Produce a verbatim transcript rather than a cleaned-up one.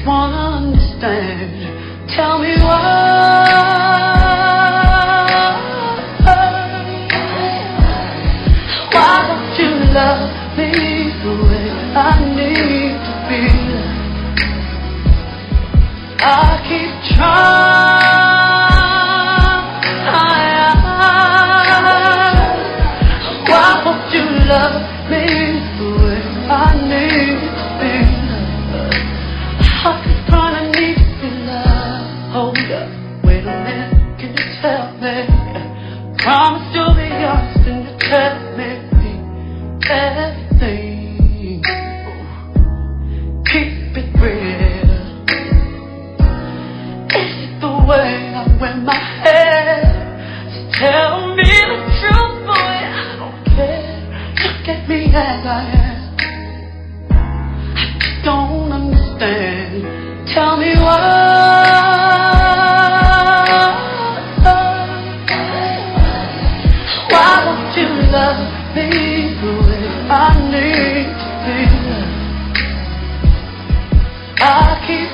wanna understand. Tell me why. Why don't you love me the way I need to be? I keep trying. Why won't you love me the way I need to be? I keep trying to need to be loved. Hold up, wait a minute, can you tell me? Promise you'll be honest and you tell me everything. Keep it real. Is it the way I wear my hair? Just tell me the truth, boy, I don't care. Look at me as I am. I just don't understand. Tell me why. Why won't you love me the way I need to be? I keep